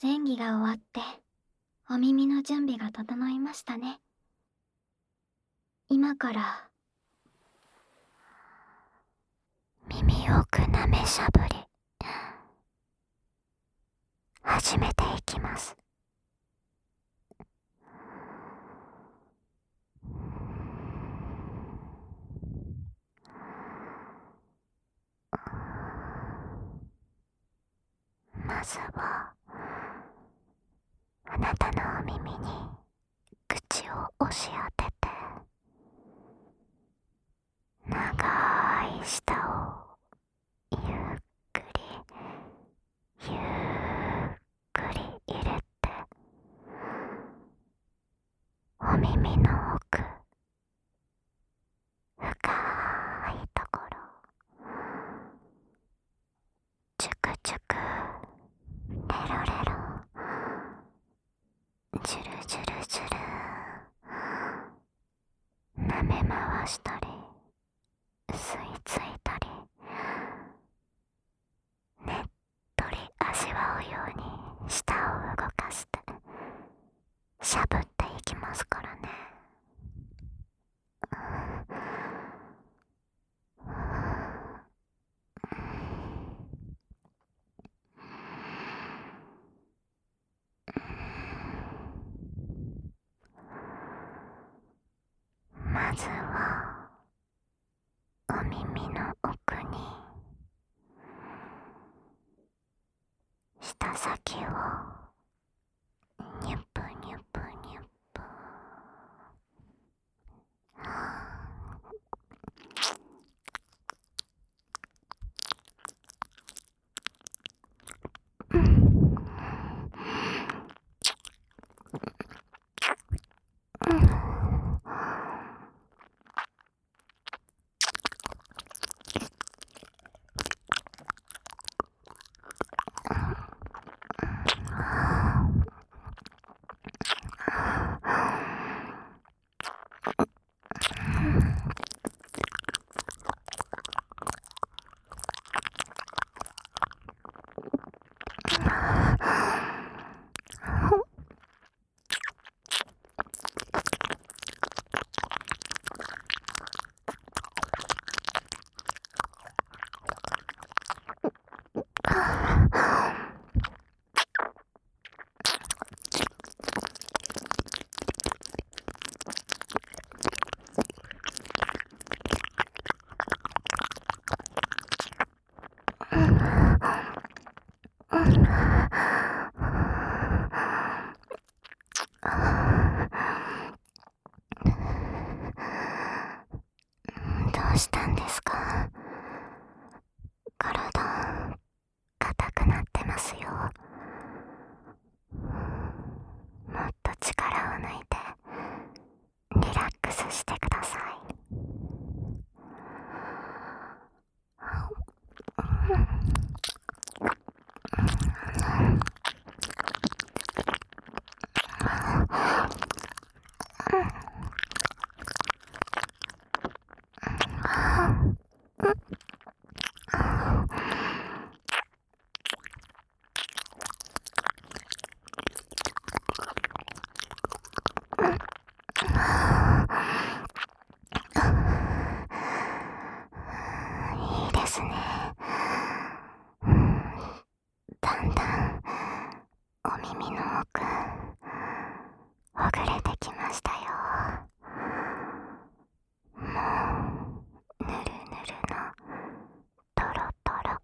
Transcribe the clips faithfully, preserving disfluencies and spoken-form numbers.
前儀が終わってお耳の準備が整いましたね。今から耳奥なめしゃぶり始めていきます。まずはあなたのお耳に口を押し当てて、長い舌をゆっくりゆっくり入れて、お耳の奥深いところチュクチュクレロレロジュルジュルジュル舐め回したり吸い付いたりねっとり味わうように舌を動かしてしゃぶっていきますからね。まずはお耳の奥に舌先をニュプニュプニュプどうしたんですか？体硬くなってますよ。もっと力を抜いてリラックスしてください。いいですね。だんだんお耳の奥ほぐれてきましたよ。もうぬるぬるのトロトロ。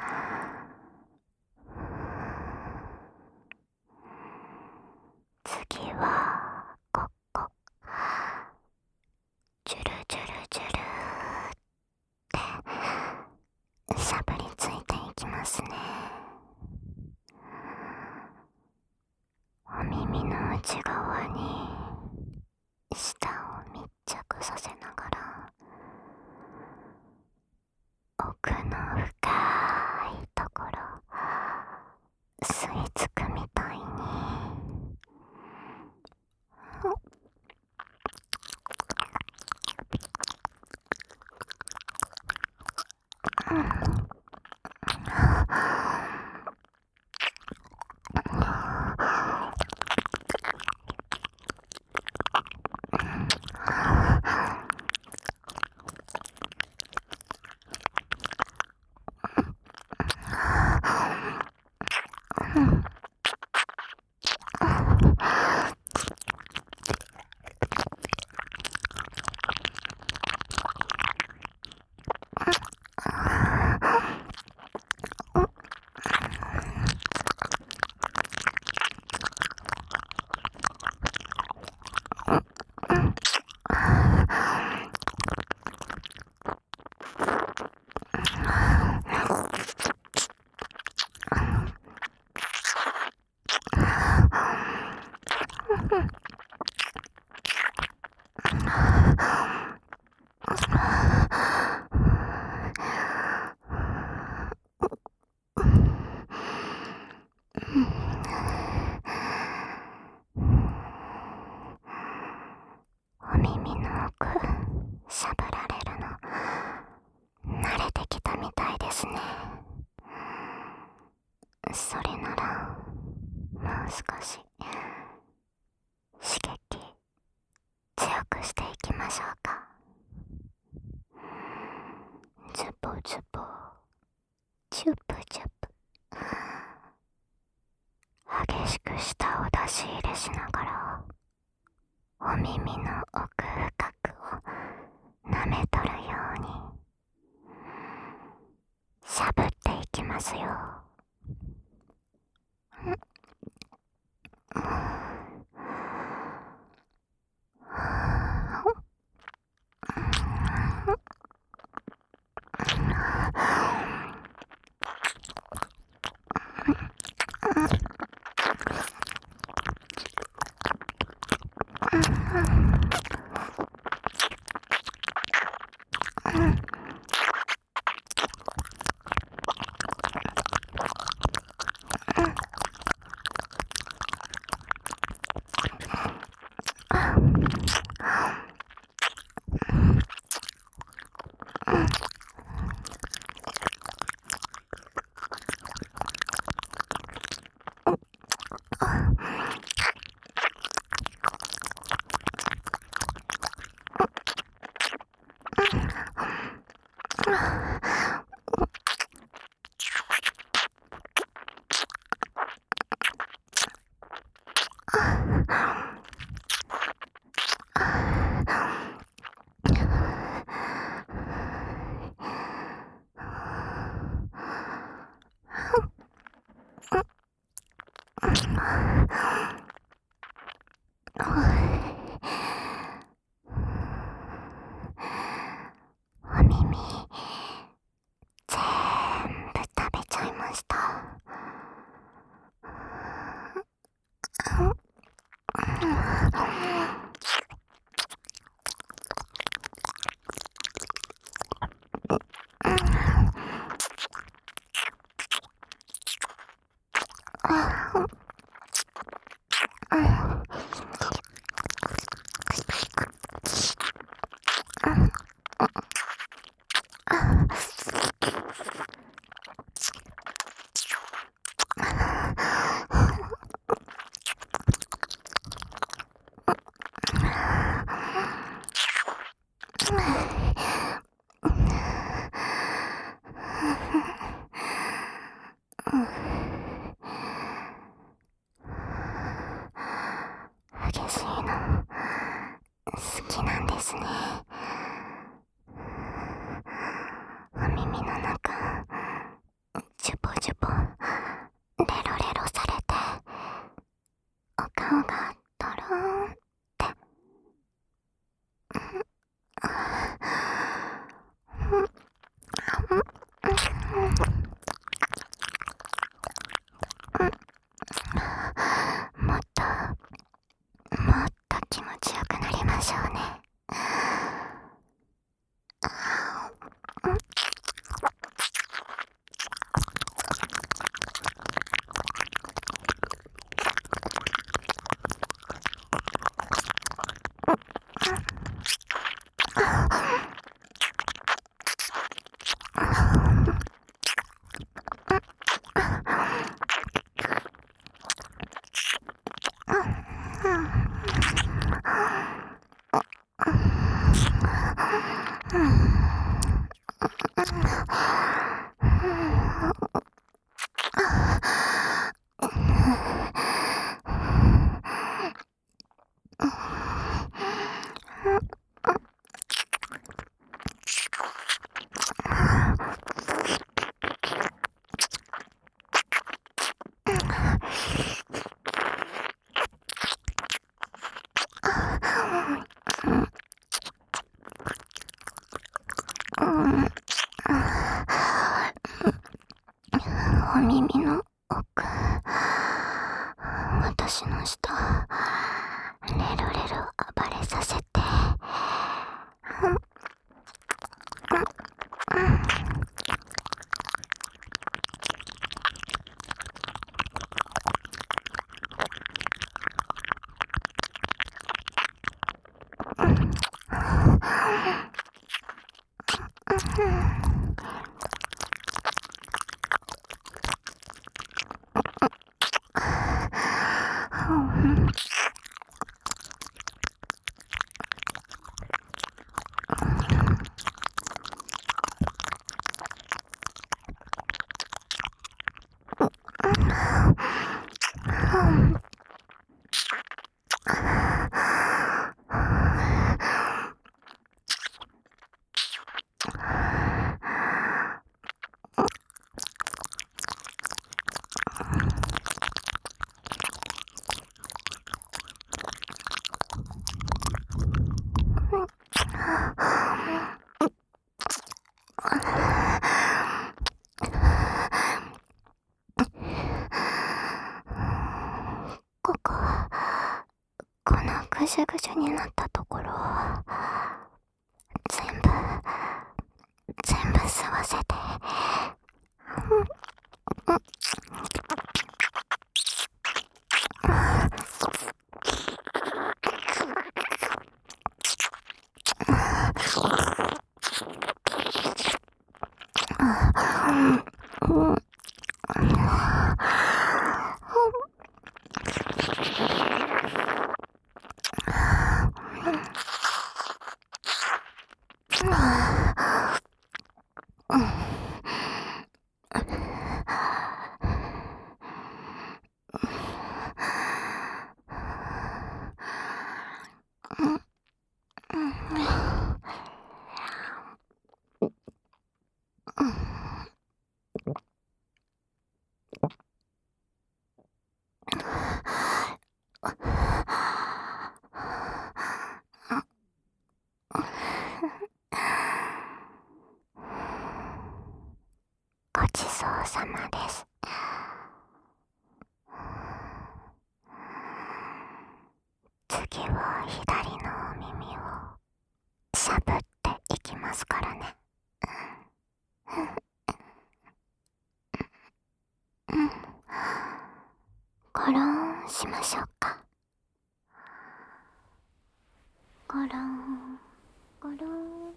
次はここジュルジュルジュルってしゃぶりついていきますね。お耳の内側に舌を密着させながら奥の深いところ吸い付くみたいに少し刺激強くしていきましょうか。ズボズボチュプチュプ、激しく舌を出し入れしながらお耳の奥深くを舐めとるようにしゃぶっていきますよ。お耳全部食べちゃいました。激しいの好きなんですね。お耳の中ジュボジュボレロレロされてお顔がトローンってもっともっと気持ちよくなりましょうね。お耳の奥、私の舌レロレロ暴れさせて、 ここ、このぐしゅぐしゅになったところを全部全部吸わせて。ごちそうさまです。次は左のお耳をしゃぶっていきますからね。ゴロンしましょうか。ゴロンゴロン。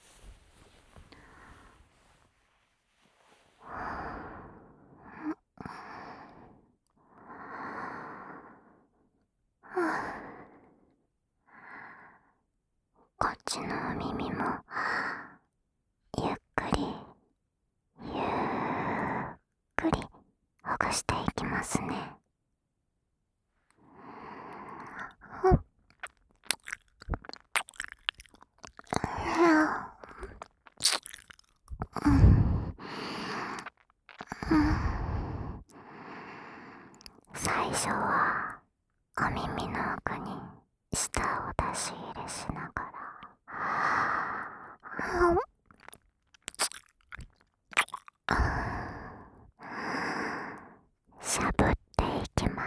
こっちのお耳もゆっくりゆっくりほぐしていきますね。最初はお耳の奥に舌を出し入れしながらしゃぶっていきます。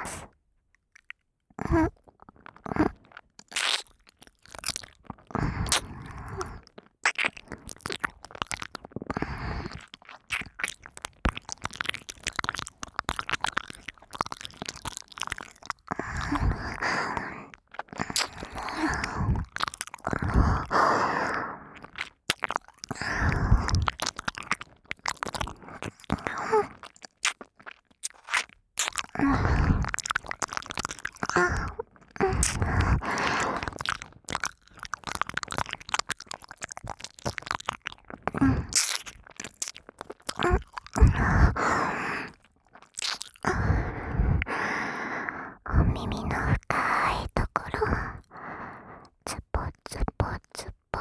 お耳の深いところ、ズポズポズポ。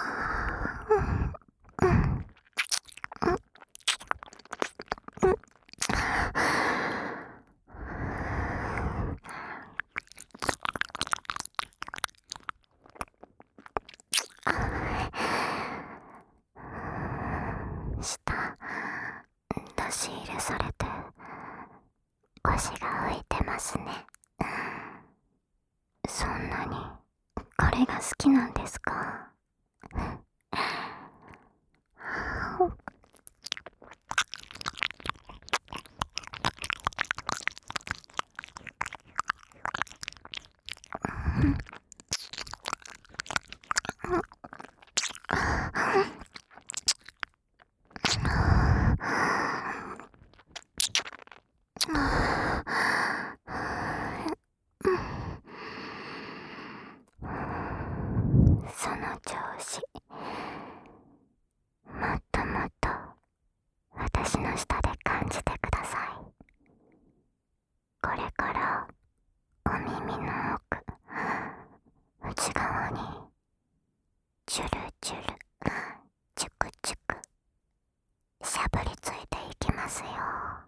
舌出し入れされて腰が浮いてますね。そんなにこれが好きなんですか？ これからお耳の奥、内側にチュルチュル、チュクチュクしゃぶりついていきますよ。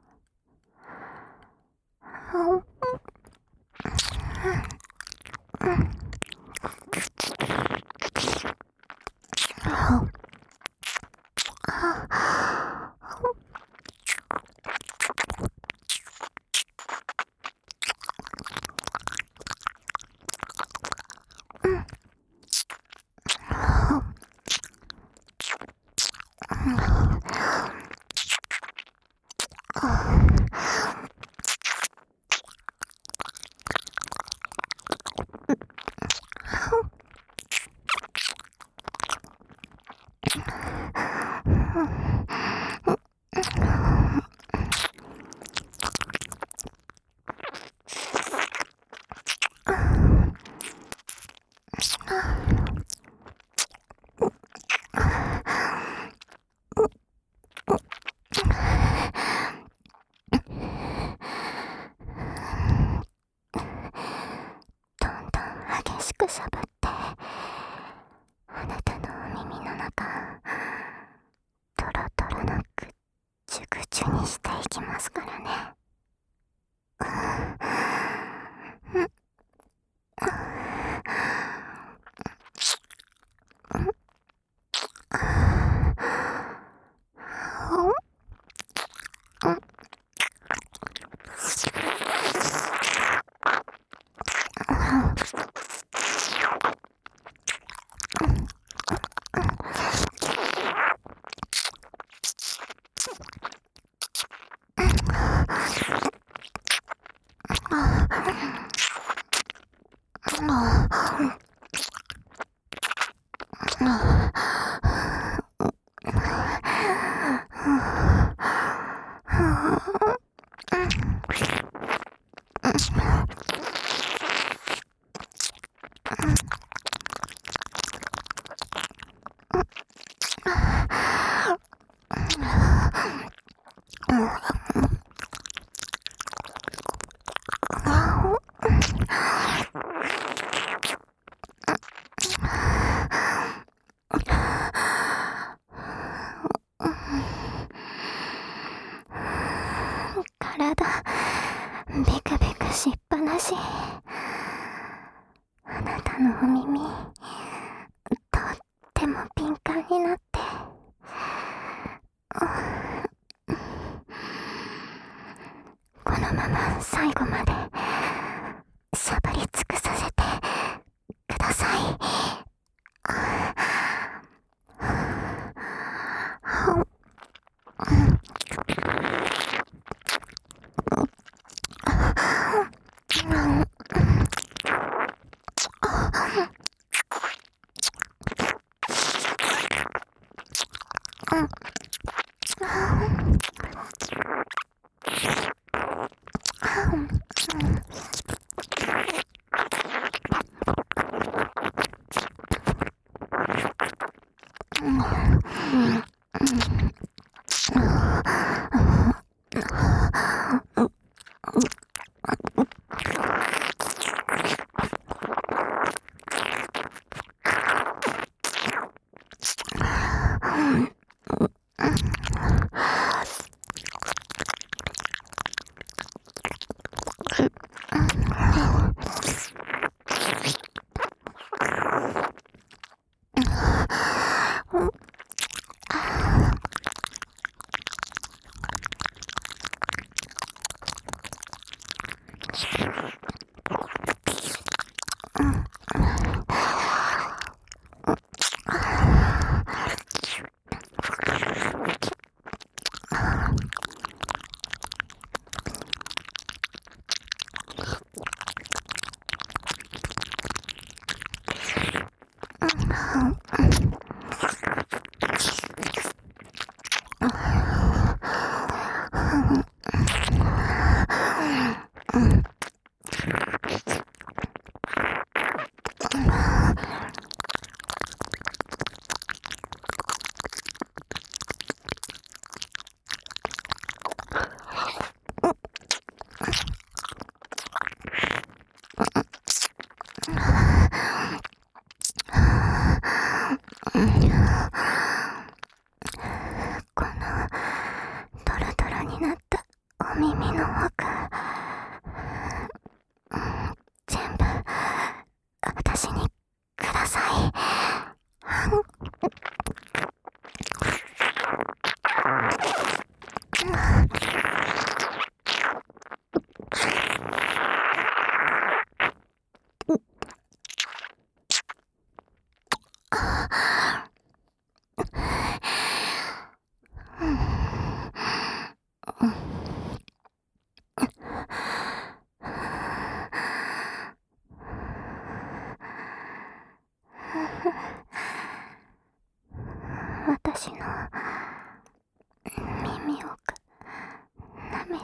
激しくしゃぶってあなたのお耳の中トロトロのぐっちゅぐちゅにしていきますからね。体ビクビクしっぱなし。あなたのお耳とっても敏感になって、このまま最後までしゃぶり尽くさせてください。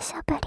しゃぶり